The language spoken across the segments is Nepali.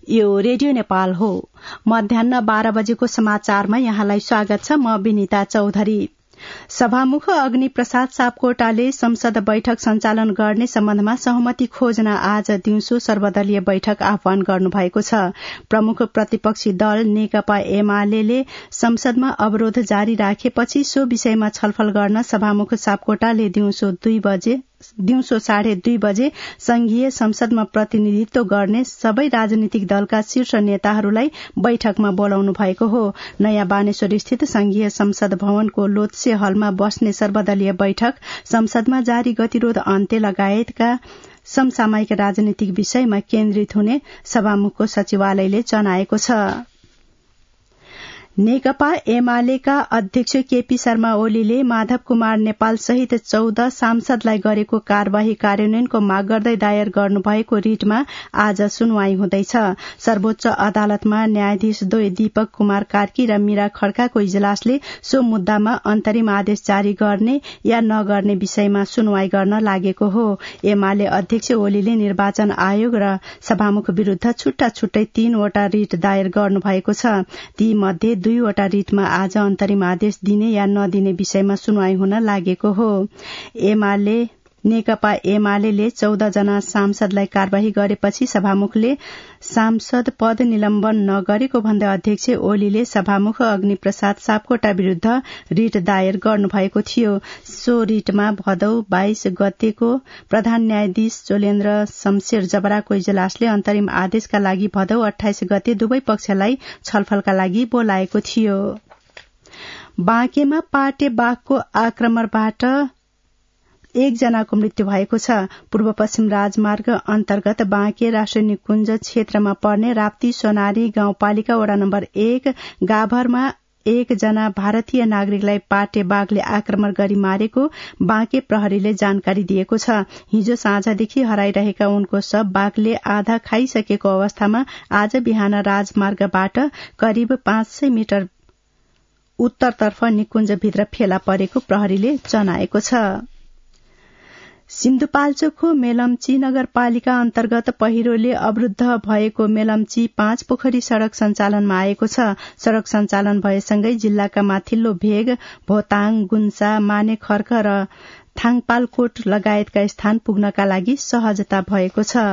यो रेडियो नेपाल हो। मध्याह्न 12 बजेको समाचारमा यहाँलाई स्वागत छ। म विनिता चौधरी। सभामुख अग्नि प्रसाद सापकोटाले संसद बैठक सञ्चालन गर्ने सम्बन्धमा सहमति खोज्न आज दिउँसो सर्वदलीय बैठक आह्वान गर्नुभएको छ। प्रमुख प्रतिपक्षी दल नेकपा एमाले संसदमा अवरोध जारी राखेपछि सो विषयमा छलफल गर्न सभामुख सापकोटाले दिउँसो 2:30 बजे संघीय संसदमा प्रतिनिधित्व गर्ने सबै राजनीतिक दलका शीर्ष नेताहरूलाई बैठकमा बोलाउनु भएको हो। नयाँ बानेश्वर स्थित संघीय संसद भवनको लोत्से हलमा बस्ने सर्वदलीय बैठक संसदमा जारी गतिरोध अन्त्य लगायतका समसामयिक राजनीतिक विषयमा केन्द्रित हुने सभामुखको सचिवालयले जनाएको छ। नेकपा एमालेका अध्यक्ष केपी शर्मा ओलीले माधव कुमार नेपाल सहित 14 सांसदलाई गरेको कार्यवाही कार्यान्वयनको माग गर्दै दायर गर्नुभएको रिटमा आज सुनवाई हुँदैछ। सर्वोच्च अदालतमा न्यायाधीश द्वय दीपक कुमार कार्की र मीरा खड्काको इजलासले सो मुद्दामा अन्तरिम आदेश जारी गर्ने या नगर्ने विषयमा सुनवाई गर्न लागेको हो। एमाले अध्यक्ष ओलीले निर्वाचन आयोग र सभामुख विरूद्ध छुट्टा छुट्टै 3 वटा रिट दायर गर्नुभएको छ। ती मध्ये 2 वटा रिटमा आज अन्तरिम आदेश दिने या नदिने विषयमा सुनवाई हुन लागेको हो। नेकपा एमाले 14 जना सांसदलाई कार्यवाही गरेपछि सभामुखले सांसद पद निलम्बन नगरेको भन्दै अध्यक्ष ओलीले सभामुख अग्नि प्रसाद सापकोटा विरूद्ध रिट दायर गर्नुभएको थियो। सो रिटमा भदौ 22 गतेको प्रधान न्यायाधीश चोलेन्द्र शमशेर जबराको इजलासले अन्तरिम आदेशका लागि भदौ 28 गते दुवै पक्षलाई छलफलका लागि बोलाएको थियो। बाँकेमा पाटे बाघको आक्रमणबाट 1 जनाको मृत्यु भएको छ। पूर्व पश्चिम राजमार्ग अन्तर्गत बाँके राष्ट्रिय निकुञ्ज क्षेत्रमा पर्ने राप्ती सोनारी गाउँपालिका वडा नम्बर 1 गाभरमा 1 जना भारतीय नागरिकलाई पाटे बाघले आक्रमण गरी मारेको बाँके प्रहरीले जानकारी दिएको छ। हिजो साँझदेखि हराइरहेका उनको शव बाघले आधा खाइसकेको अवस्थामा आज बिहान राजमार्गबाट करिब 500 मिटर उत्तरतर्फ निकुञ्जभित्र फेला परेको प्रहरीले जनाएको छ। सिन्धुपाल्चोकको मेलम्ची नगरपालिका अन्तर्गत पहिरोले अवरुद्ध भएको मेलम्ची 5 पोखरी सड़क सञ्चालनमा आएको छ। सड़क सञ्चालन भएसँगै जिल्लाका माथिल्लो भेग, भोताङ, गुन्सा, मानेखर्क र थाङपालकोट लगायतका स्थान पुग्नका लागि सहजता भएको छ।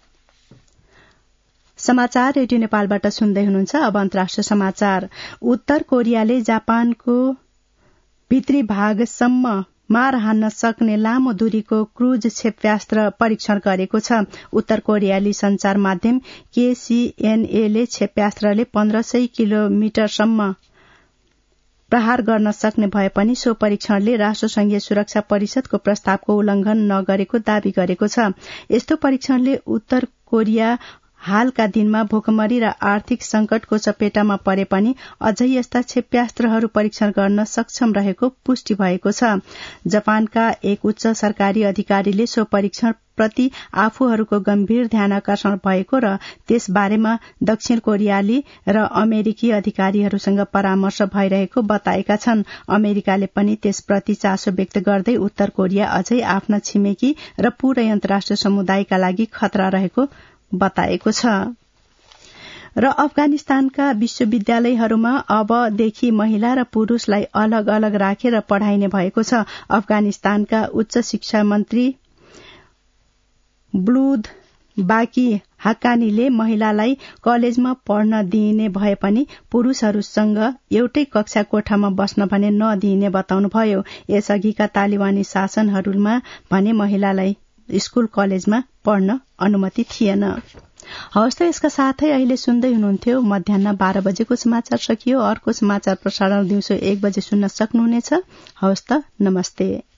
समाचार रेडियो नेपालबाट सुन्दै हुनुहुन्छ। अब अन्तर्राष्ट्रिय समाचार। उत्तर कोरियाले जापानको भित्री भागसम्म मार हान्न सक्ने लामो दूरीको क्रूज क्षेप्यास्त्र परीक्षण गरेको छ। उत्तर कोरियाली संचार माध्यम KCNA क्षेप्यास्त्रले 1500 किलोमिटरसम्म प्रहार गर्न सक्ने भए पनि सो परीक्षणले राष्ट्रसंघीय सुरक्षा परिषदको प्रस्तावको उल्लंघन नगरेको दावी गरेको छ। यस्तो परीक्षणले उत्तर कोरिया हालका दिनमा भोकमरी र आर्थिक संकटको चपेटामा परे पनि अझै यस्ता क्षेप्यास्त्रहरू परीक्षण गर्न सक्षम रहेको पुष्टि भएको छ। जापानका एक उच्च सरकारी अधिकारीले सो परीक्षण प्रति आफूहरूको गम्भीर ध्यानाकर्षण भएको र त्यस बारेमा दक्षिण कोरियाली र अमेरिकी अधिकारीहरूसँग परामर्श भइरहेको बताएका छन्। अमेरिकाले पनि त्यसप्रति चासो व्यक्त गर्दै उत्तर कोरिया अझै आफ्ना छिमेकी र पूरै अन्तर्राष्ट्रिय समुदायका लागि खतरा रहेको बताएको छ। र अफगानिस्तानका विश्वविद्यालयहरूमा अबदेखि महिला र पुरूषलाई अलग अलग राखेर पढ़ाइने भएको छ। अफगानिस्तानका उच्च शिक्षा मन्त्री ब्लुद बाकी हक्कानीले महिलालाई कलेजमा पढ्न दिइने भए पनि पुरूषहरूसँग एउटै कक्षा कोठामा बस्न भने नदिइने बताउनुभयो। यसअघिका तालिबानी शासनहरूमा भने महिलालाई स्कूल कलेजमा पढ्न अनुमति थिएन। हवस् त यसका साथै अहिले सुन्दै हुनुहुन्थ्यो मध्याह्न 12 बजेको समाचार सकियो। अर्को समाचार प्रसारण दिउँसो 1 बजे सुन्न सक्नुहुनेछ। हवस् त नमस्ते।